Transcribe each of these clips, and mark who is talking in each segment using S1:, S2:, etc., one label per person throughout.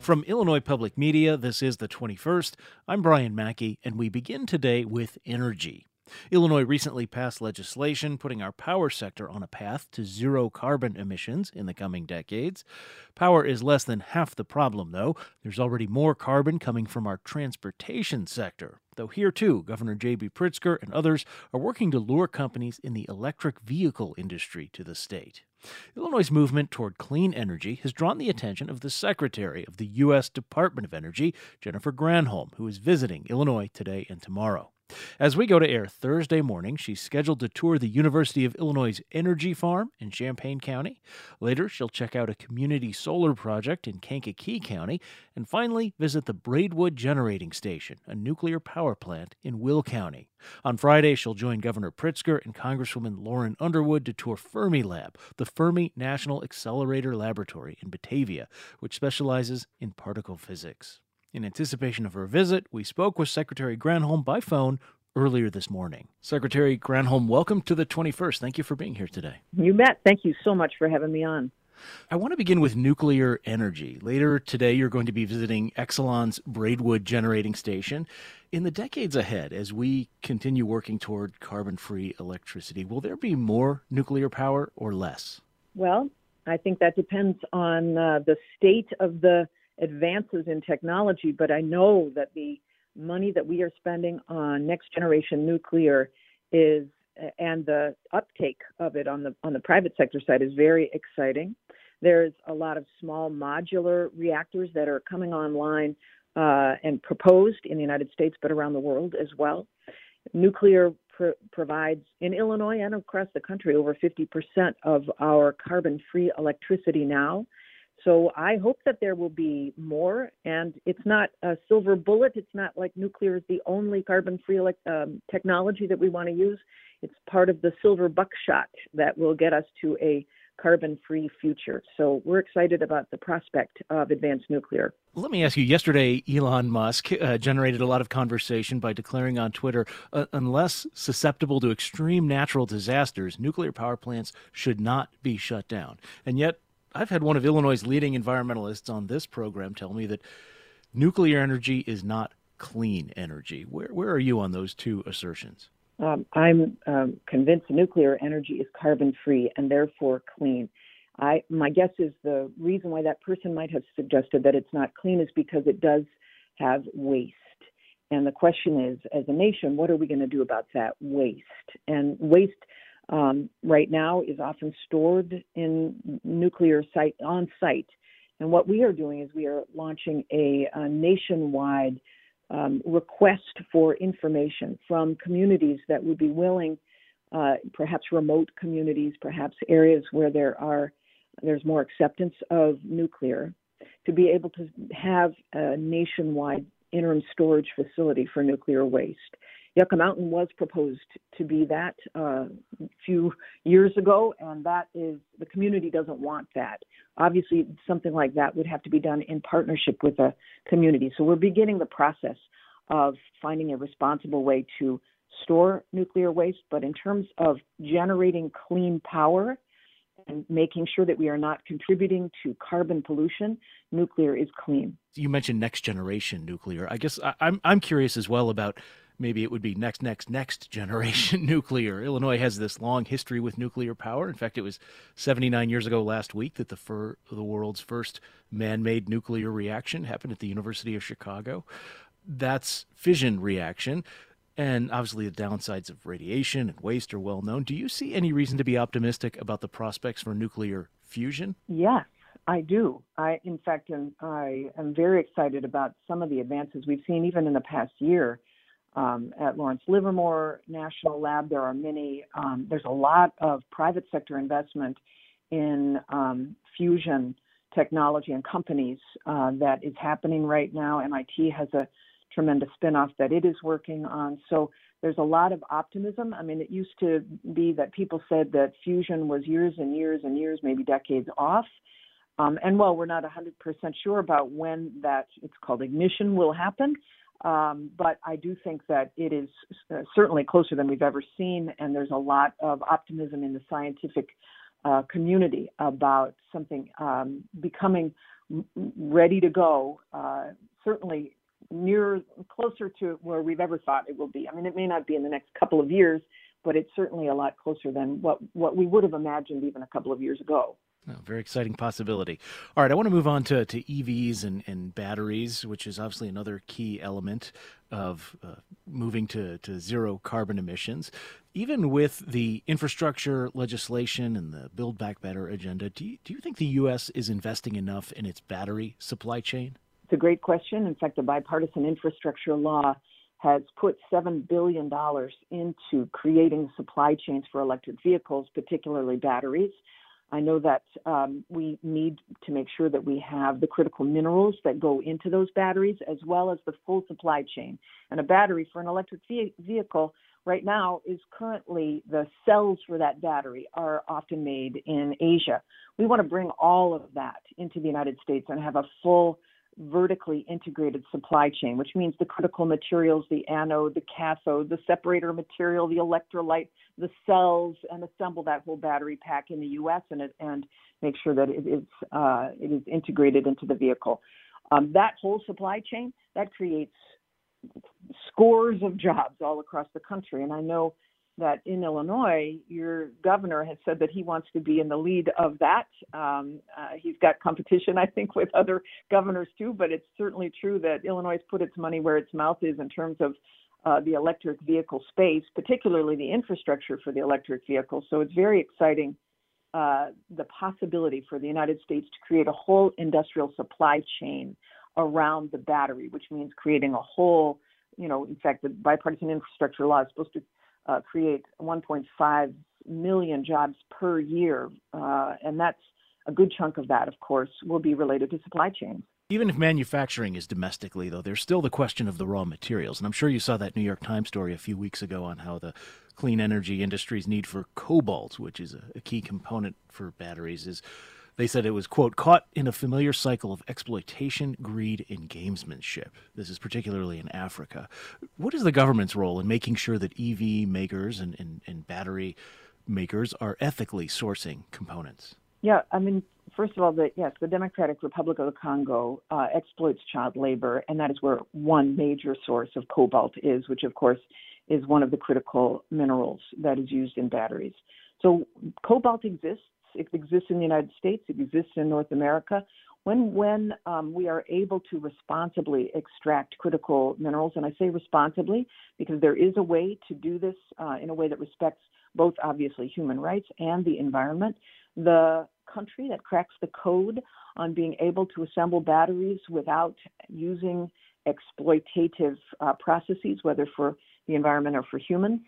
S1: From Illinois Public Media, this is the 21st. I'm Brian Mackey, and we begin today with energy. Illinois recently passed legislation putting our power sector on a path to zero carbon emissions in the coming decades. Power is less than half the problem, though. There's already more carbon coming from our transportation sector. Though here, too, Governor J.B. Pritzker and others are working to lure companies in the electric vehicle industry to the state. Illinois' movement toward clean energy has drawn the attention of the Secretary of the U.S. Department of Energy, Jennifer Granholm, who is visiting Illinois today and tomorrow. As we go to air Thursday morning, she's scheduled to tour the University of Illinois' Energy Farm in Champaign County. Later, she'll check out a community solar project in Kankakee County, and finally visit the Braidwood Generating Station, a nuclear power plant in Will County. On Friday, she'll join Governor Pritzker and Congresswoman Lauren Underwood to tour Fermilab, the Fermi National Accelerator Laboratory in Batavia, which specializes in particle physics. In anticipation of her visit, we spoke with Secretary Granholm by phone earlier this morning. Secretary Granholm, welcome to the 21st. Thank you for being here today.
S2: You bet. Thank you so much for having me on.
S1: I want to begin with nuclear energy. Later today, you're going to be visiting Exelon's Braidwood Generating Station. In the decades ahead, as we continue working toward carbon-free electricity, will there be more nuclear power or less? Well,
S2: I think that depends on the state of the advances in technology, but I know that the money that we are spending on next generation nuclear is, and the uptake of it on the private sector side is very exciting. There's a lot of small modular reactors that are coming online and proposed in the United States, but around the world as well. Nuclear provides, in Illinois and across the country, over 50% of our carbon-free electricity now. So I hope that there will be more, and it's not a silver bullet. It's not like nuclear is the only carbon-free technology that we want to use. It's part of the silver buckshot that will get us to a carbon-free future. So we're excited about the prospect of advanced nuclear.
S1: Let me ask you, yesterday Elon Musk generated a lot of conversation by declaring on Twitter, unless susceptible to extreme natural disasters, nuclear power plants should not be shut down. And yet, I've had one of Illinois' leading environmentalists on this program tell me that nuclear energy is not clean energy. Where are you on those two assertions?
S2: I'm convinced nuclear energy is carbon-free and therefore clean. My guess is the reason why that person might have suggested that it's not clean is because it does have waste. And the question is, as a nation, what are we going to do about that waste? And waste right now is often stored in nuclear site on site. And what we are doing is we are launching a nationwide request for information from communities that would be willing, perhaps remote communities, perhaps areas where there's more acceptance of nuclear, to be able to have a nationwide interim storage facility for nuclear waste. Yucca Mountain was proposed to be that a few years ago, and that is, the community doesn't want that. Obviously, something like that would have to be done in partnership with the community. So we're beginning the process of finding a responsible way to store nuclear waste, but in terms of generating clean power and making sure that we are not contributing to carbon pollution, nuclear is clean.
S1: You mentioned next generation nuclear. I guess I'm curious as well about maybe it would be next generation nuclear. Illinois has this long history with nuclear power. In fact, it was 79 years ago last week that the world's first man-made nuclear reaction happened at the University of Chicago. That's fission reaction. And obviously the downsides of radiation and waste are well known. Do you see any reason to be optimistic about the prospects for nuclear fusion?
S2: Yes, I do. I am very excited about some of the advances we've seen even in the past year. At Lawrence Livermore National Lab, there are there's a lot of private sector investment in fusion technology and companies that is happening right now. MIT has a tremendous spinoff that it is working on. So there's a lot of optimism. I mean, it used to be that people said that fusion was years and years and years, maybe decades off. And while we're not 100% sure about when it's called ignition, will happen, but I do think that it is certainly closer than we've ever seen, and there's a lot of optimism in the scientific community about something becoming ready to go, certainly closer to where we've ever thought it will be. I mean, it may not be in the next couple of years, but it's certainly a lot closer than what we would have imagined even a couple of years ago.
S1: Oh, very exciting possibility. All right, I want to move on to EVs and batteries, which is obviously another key element of moving to zero carbon emissions. Even with the infrastructure legislation and the Build Back Better agenda, do you think the U.S. is investing enough in its battery supply chain?
S2: It's a great question. In fact, the bipartisan infrastructure law has put $7 billion into creating supply chains for electric vehicles, particularly batteries. I know that we need to make sure that we have the critical minerals that go into those batteries, as well as the full supply chain. And a battery for an electric vehicle right now is currently, the cells for that battery are often made in Asia. We want to bring all of that into the United States and have a full vertically integrated supply chain, which means the critical materials, the anode, the cathode, the separator material, the electrolyte, the cells, and assemble that whole battery pack in the U.S. and make sure that it is integrated into the vehicle. That whole supply chain, that creates scores of jobs all across the country. And I know that in Illinois, your governor has said that he wants to be in the lead of that. He's got competition, I think, with other governors too, but it's certainly true that Illinois has put its money where its mouth is in terms of the electric vehicle space, particularly the infrastructure for the electric vehicle. So it's very exciting, the possibility for the United States to create a whole industrial supply chain around the battery, which means creating a whole, in fact, the bipartisan infrastructure law is supposed to create 1.5 million jobs per year. And that's a good chunk of that, of course, will be related to supply chains.
S1: Even if manufacturing is domestically, though, there's still the question of the raw materials. And I'm sure you saw that New York Times story a few weeks ago on how the clean energy industry's need for cobalt, which is a key component for batteries, is, they said it was, quote, caught in a familiar cycle of exploitation, greed, and gamesmanship. This is particularly in Africa. What is the government's role in making sure that EV makers and battery makers are ethically sourcing components?
S2: Yeah, I mean, first of all, the Democratic Republic of the Congo exploits child labor, and that is where one major source of cobalt is, which, of course, is one of the critical minerals that is used in batteries. So cobalt exists. It exists in the United States. It exists in North America. When we are able to responsibly extract critical minerals, and I say responsibly because there is a way to do this in a way that respects both, obviously, human rights and the environment, the country that cracks the code on being able to assemble batteries without using exploitative processes, whether for the environment or for humans,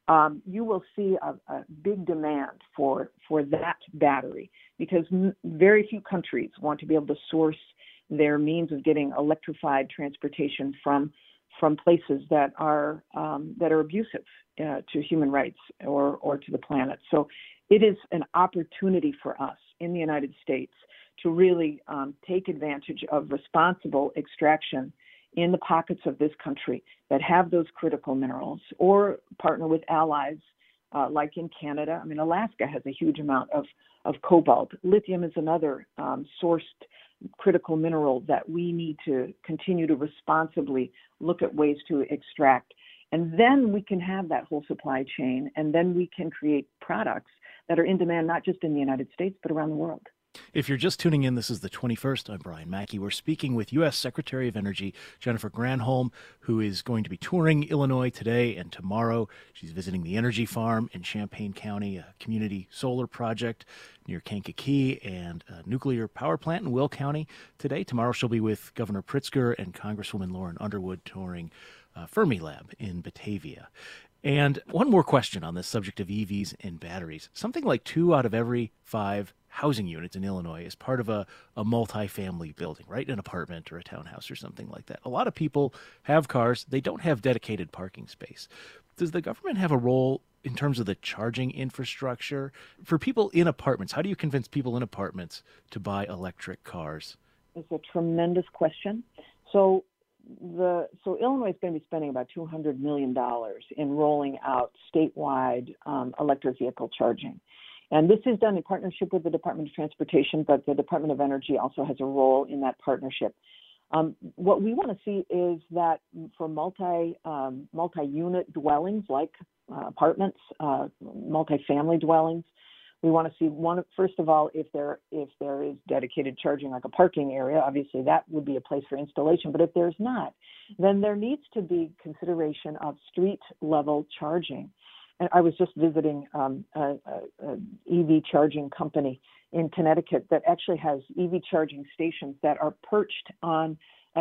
S2: you will see a big demand for that battery, because very few countries want to be able to source their means of getting electrified transportation from places that are abusive to human rights or to the planet. So it is an opportunity for us in the United States to really take advantage of responsible extraction in the pockets of this country that have those critical minerals, or partner with allies like in Canada. I mean, Alaska has a huge amount of cobalt. Lithium is another sourced critical mineral that we need to continue to responsibly look at ways to extract. And then we can have that whole supply chain, and then we can create products that are in demand not just in the United States, but around the world.
S1: If you're just tuning in, this is the 21st. I'm Brian Mackey. We're speaking with U.S. Secretary of Energy Jennifer Granholm, who is going to be touring Illinois today and tomorrow. She's visiting the Energy Farm in Champaign County, a community solar project near Kankakee, and a nuclear power plant in Will County today. Tomorrow she'll be with Governor Pritzker and Congresswoman Lauren Underwood touring Fermilab in Batavia. And one more question on this subject of EVs and batteries. Something like 2 out of every 5 housing units in Illinois is part of a multi-family building, right? An apartment or a townhouse or something like that. A lot of people have cars. They don't have dedicated parking space. Does the government have a role in terms of the charging infrastructure for people in apartments? How do you convince people in apartments to buy electric cars?
S2: It's a tremendous question. So Illinois is going to be spending about $200 million in rolling out statewide electric vehicle charging. And this is done in partnership with the Department of Transportation, but the Department of Energy also has a role in that partnership. What we want to see is that for multi-unit dwellings like apartments, multi-family dwellings, we want to see first of all, if there is dedicated charging like a parking area, obviously that would be a place for installation. But if there's not, then there needs to be consideration of street level charging. And I was just visiting an EV charging company in Connecticut that actually has EV charging stations that are perched on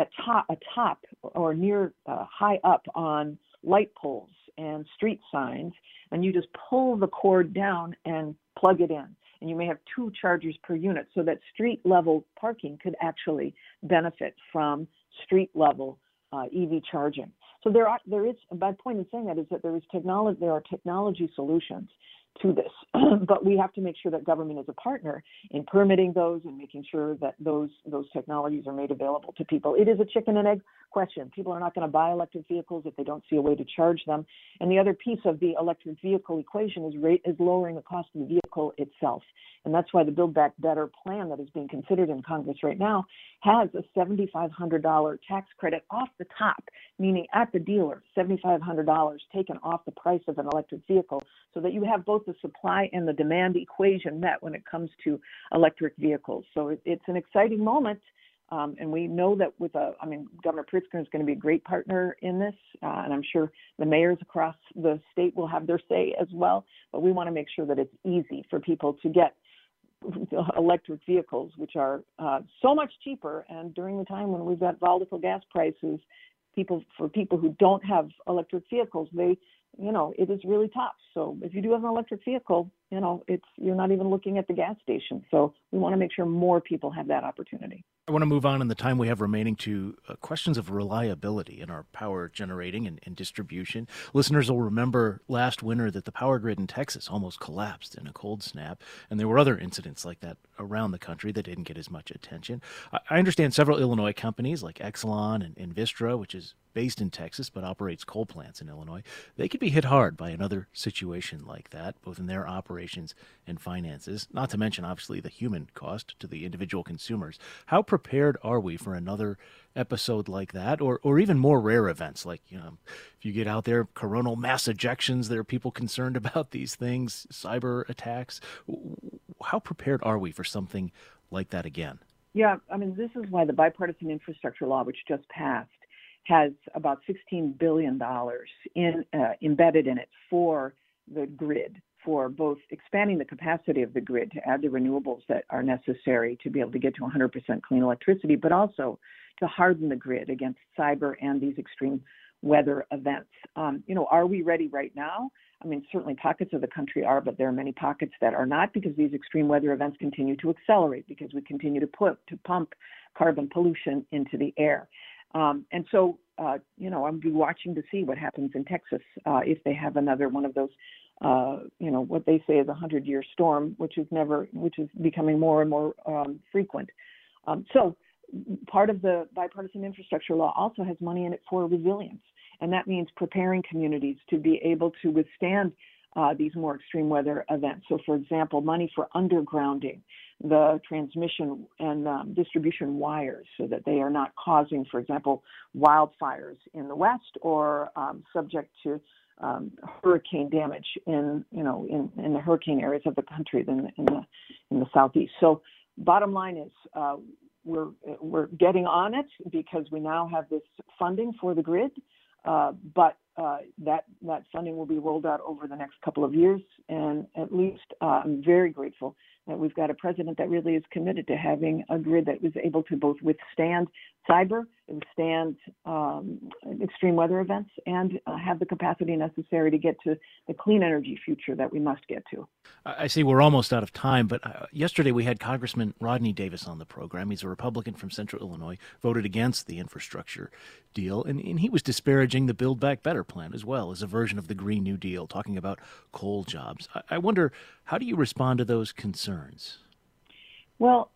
S2: atop or near high up on light poles and street signs, and you just pull the cord down and plug it in. And you may have 2 chargers per unit, so that street level parking could actually benefit from street level EV charging. So there is, my point in saying that is that there are technology solutions to this, but we have to make sure that government is a partner in permitting those and making sure that those technologies are made available to people. It is a chicken and egg question. People are not going to buy electric vehicles if they don't see a way to charge them. And the other piece of the electric vehicle equation is lowering the cost of the vehicle itself. And that's why the Build Back Better plan that is being considered in Congress right now has a $7,500 tax credit off the top, meaning at the dealer, $7,500 taken off the price of an electric vehicle, so that you have both the supply and the demand equation met when it comes to electric vehicles. So it's an exciting moment. And we know that Governor Pritzker is going to be a great partner in this, and I'm sure the mayors across the state will have their say as well. But we want to make sure that it's easy for people to get electric vehicles, which are so much cheaper. And during the time when we've got volatile gas prices, for people who don't have electric vehicles, it is really tough. So if you do have an electric vehicle, you're not even looking at the gas station. So we want to make sure more people have that opportunity.
S1: I want to move on in the time we have remaining to questions of reliability in our power generating and distribution. Listeners will remember last winter that the power grid in Texas almost collapsed in a cold snap, and there were other incidents like that around the country that didn't get as much attention. I understand several Illinois companies like Exelon and Vistra, which is based in Texas but operates coal plants in Illinois, they could be hit hard by another situation like that, both in their operations and finances, not to mention, obviously, the human cost to the individual consumers. How prepared are we for another episode like that, or even more rare events like, if you get out there, coronal mass ejections, there are people concerned about these things, cyber attacks. How prepared are we for something like that again?
S2: Yeah, this is why the bipartisan infrastructure law, which just passed, has about $16 billion embedded in it for the grid, for both expanding the capacity of the grid to add the renewables that are necessary to be able to get to 100% clean electricity, but also to harden the grid against cyber and these extreme weather events. Are we ready right now? Certainly pockets of the country are, but there are many pockets that are not, because these extreme weather events continue to accelerate because we continue to pump carbon pollution into the air. And so, I'm be watching to see what happens in Texas if they have another one of those, what they say is a 100-year storm, which is becoming more and more frequent. So part of the bipartisan infrastructure law also has money in it for resilience. And that means preparing communities to be able to withstand these more extreme weather events. So, for example, money for undergrounding the transmission and distribution wires so that they are not causing, for example, wildfires in the West or subject to hurricane damage in the hurricane areas of the country in the Southeast. So, bottom line is we're getting on it because we now have this funding for the grid, but that funding will be rolled out over the next couple of years. And at least I'm very grateful that we've got a president that really is committed to having a grid that was able to both withstand cyber, withstand extreme weather events, and have the capacity necessary to get to the clean energy future that we must get to.
S1: I see we're almost out of time, but yesterday we had Congressman Rodney Davis on the program. He's a Republican from Central Illinois, voted against the infrastructure deal, and he was disparaging the Build Back Better plan as well as a version of the Green New Deal, talking about coal jobs. I wonder, how do you respond to those concerns?
S2: Well,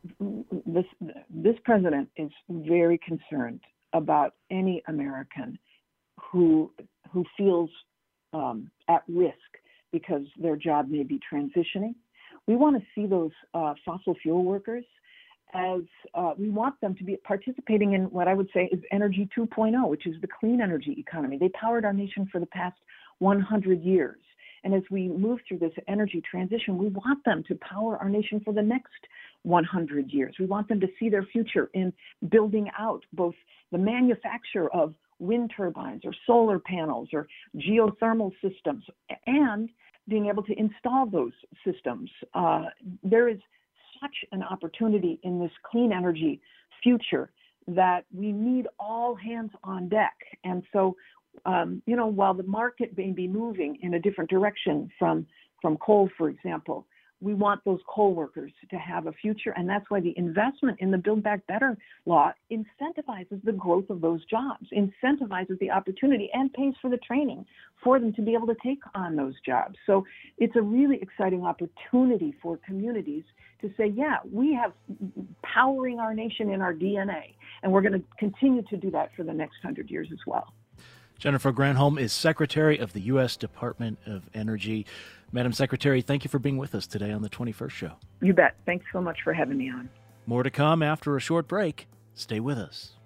S2: this president is very concerned about any American who feels at risk because their job may be transitioning We want to see those fossil fuel workers as we want them to be participating in what I would say is Energy 2.0, which is the clean energy economy. They powered our nation for the past 100 years. And as we move through this energy transition, we want them to power our nation for the next 100 years. We want them to see their future in building out both the manufacture of wind turbines or solar panels or geothermal systems and being able to install those systems. There is such an opportunity in this clean energy future that we need all hands on deck. And so, while the market may be moving in a different direction from coal, for example, we want those coal workers to have a future. And that's why the investment in the Build Back Better law incentivizes the growth of those jobs, incentivizes the opportunity, and pays for the training for them to be able to take on those jobs. So it's a really exciting opportunity for communities to say, yeah, we have powering our nation in our DNA, and we're going to continue to do that for the next 100 years as well.
S1: Jennifer Granholm is Secretary of the U.S. Department of Energy. Madam Secretary, thank you for being with us today on the 21st Show.
S2: You bet. Thanks so much for having me on.
S1: More to come after a short break. Stay with us.